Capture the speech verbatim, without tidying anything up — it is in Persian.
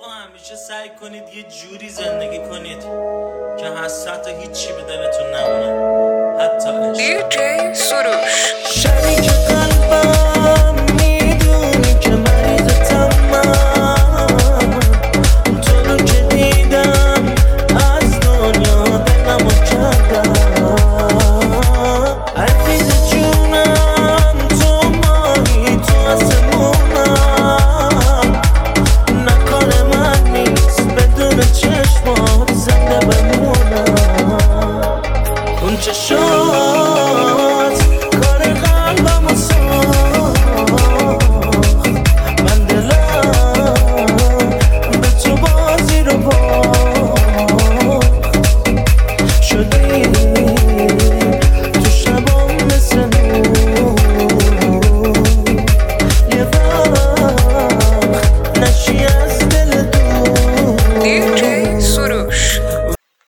آقا همیشه سعی کنید یه جوری زندگی کنید که حسرت و هیچی به دلتون نمونه، حتی عشق. دی جی سروش شریک قلبم